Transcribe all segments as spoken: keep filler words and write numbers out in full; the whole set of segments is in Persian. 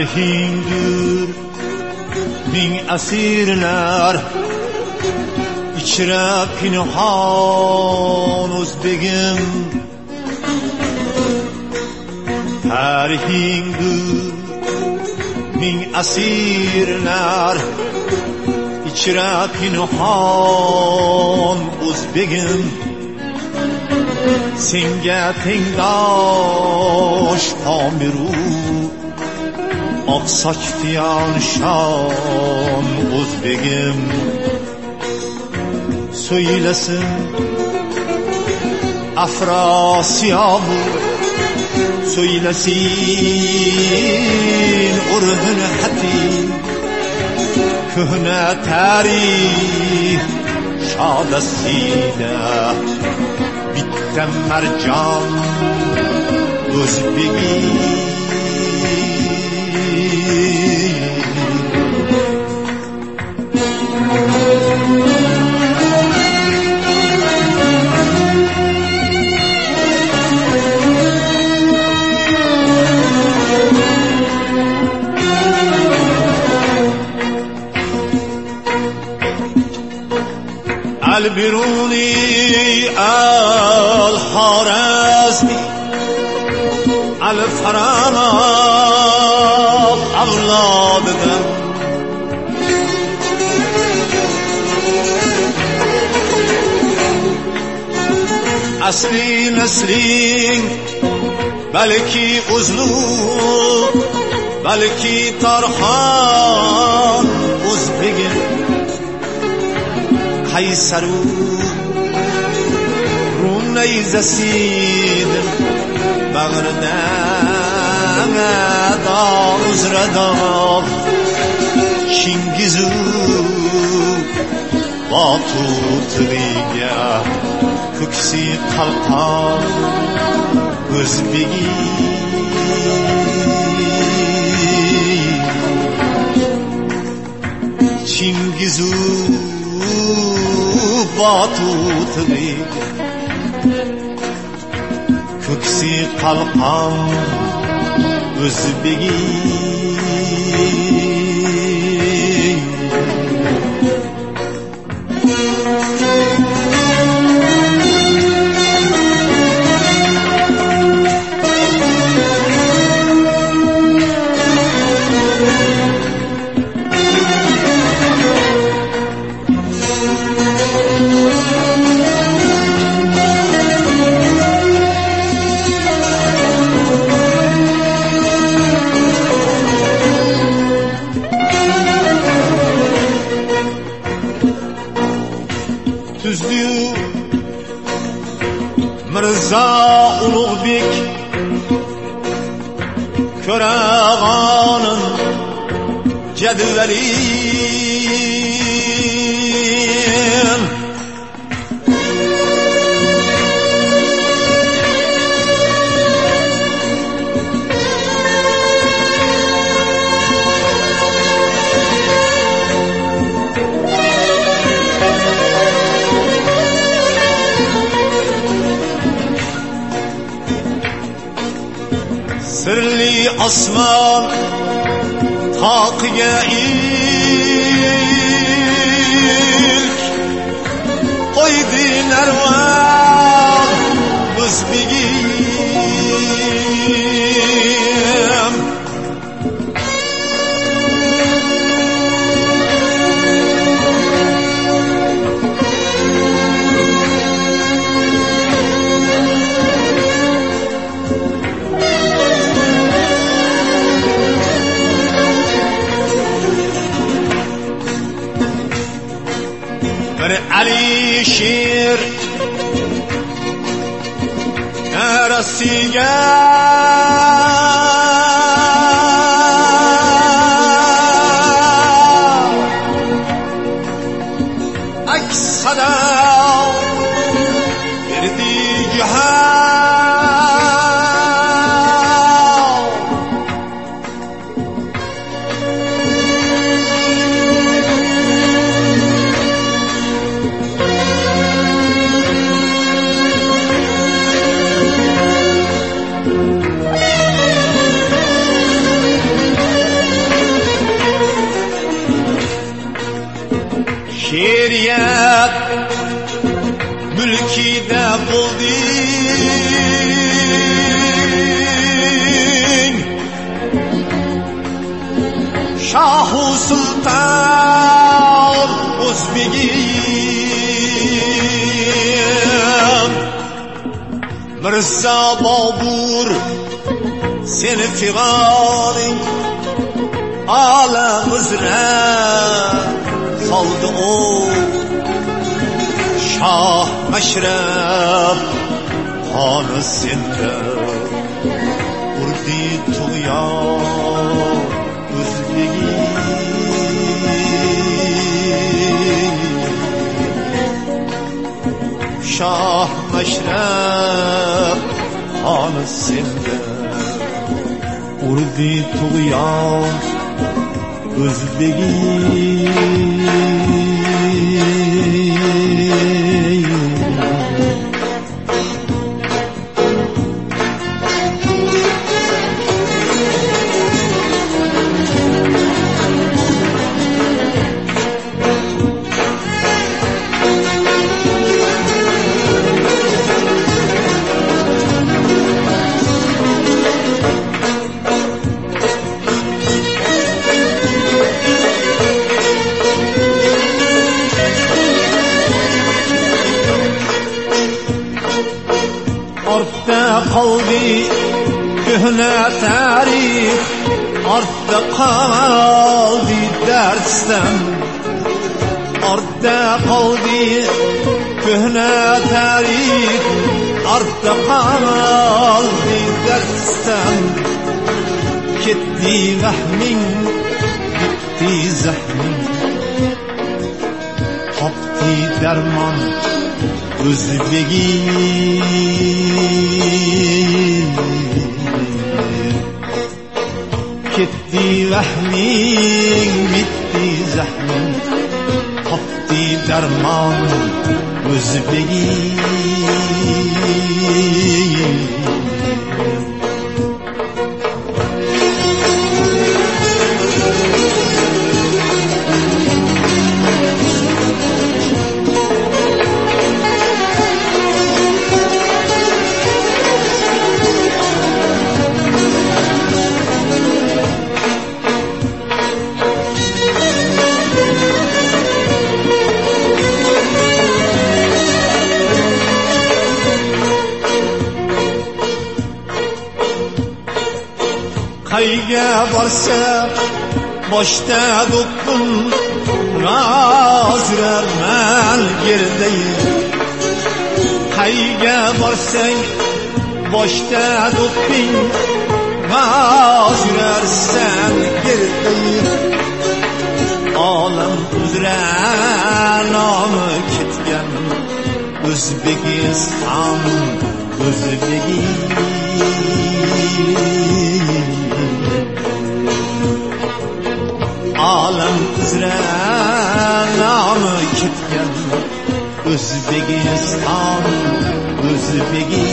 Tarihindir bin asirler içre pinhan Özbegim. Tarihindir bin asirler içre pinhan Özbegim. Senge tengdaş pamiru ak saçtiyan şan Özbegim. Söylesin Afrasiyabı, söylesin Urhun hatim, köhne tarih şadasıyla bittem mercan Özbegim. البروني الحارزمي الفرانا أولادنا أصلي نسلي بلكي أزلو بلكي طرحان أزبگin Kaysaru Rum neyzesin Bağırdan da uzradan Çingizu Batutriga Köksi kalkan Özbegin. Çingizu Batutlik köksi kalkan Özbegin. Tüzlü Mirza Ulug'bek Körağanın cedvelin Sirli asman hakkıya ilk koydu nervan Özbegim. Ali Şir Neresiye Aksada Verdi cihan دیده بودین شاه و سلطان ازبگیم مرزا بابور سن فیغانی عالم ازره خالد او شاه مشرب خان سنده اردی تویان ازبگی شاه مشرب خان سنده اردی تویان ازبگی قلبي كهنا تاريخ أرض قلبي درستم أرض قلبي كهنا تاريخ أرض قلبي درستم كتي وهمي كتي زحمي حبتي درمان özbegi ketti vahmin bitti zahmin hafti derman özbegi Qayga borsa boshda do'ppim rozirman yerdayim Qayga borsang boshda do'pping rozirsan yerdayim Olam uzra nomi ketgan O'zbekiston o'zbegi Alam uzra nomi ketgan O'zbekiston o'zbegi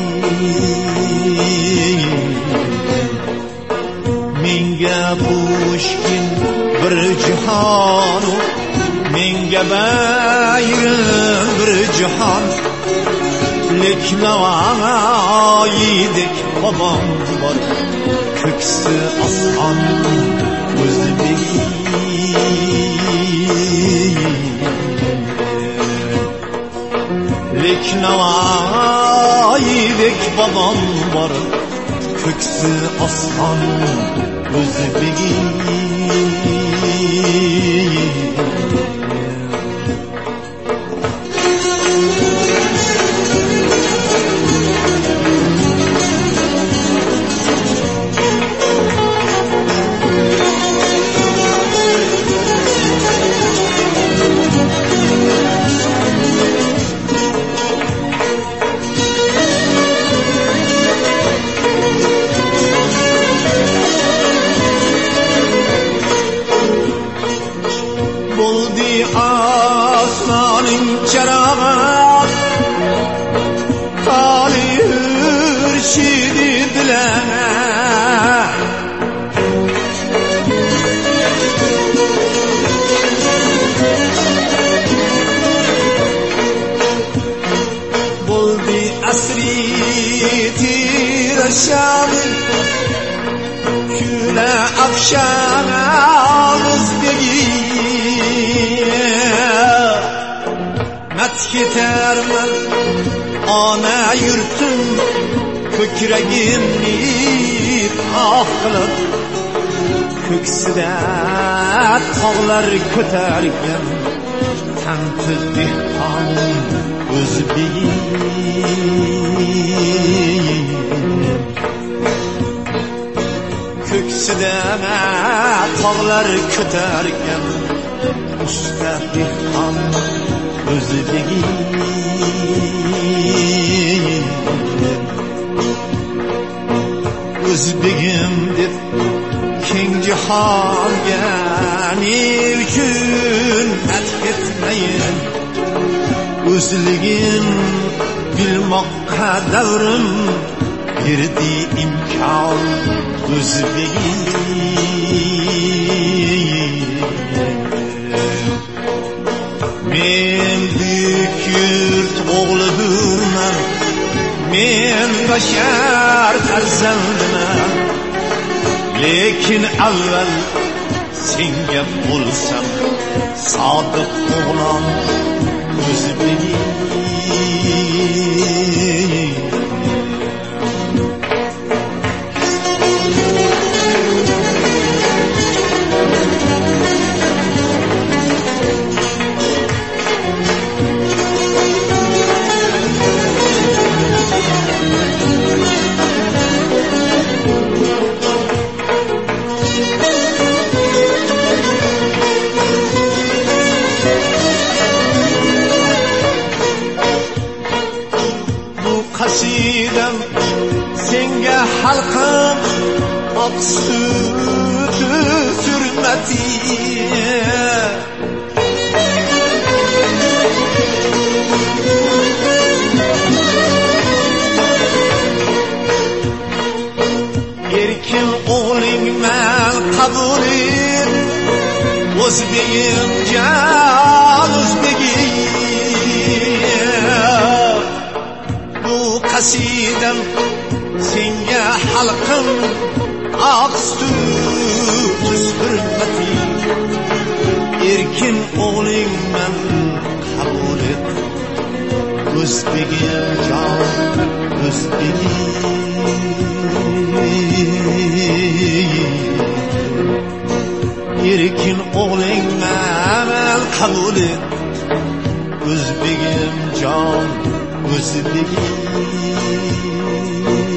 menga Pushkin bir jahonu menga bayram bir jahon leknavoiydik bobom bor ko'ksi osmon o'zbegi leknavoiydik bobom bor ko'ksi osmon o'zbegi Aslanın çarağı Talih ürşidi dileme tiraşan Küle akşam Özbegi Methetermen ana yurtum Kökregimni ahkılıp Kökside tağlar köterken Tanti dihqon Özbegi Kökside tağlar köterken Usta dihqon Özbegi Özbegim deb keng jahonga nechun ath etmayin o'zligim bilmoqqa davrim berdi imkon O'zbegi men buyuk yurt o'g'lidirman men bashar farzandiman lekin avval senga bo'lsam sodiq o'g'lon O'zbegi Qasidam senga halqim oq sut hurmati erkin o'g'lingman qabul et O'zbegim jon O'zbegi Qasidam senga halqim oq sut hurmati erkin o'g'lingman qabul et O'zbegi jon O'zbegi erkin o'g'lingman qabul et O'zbegim jon O'zbegi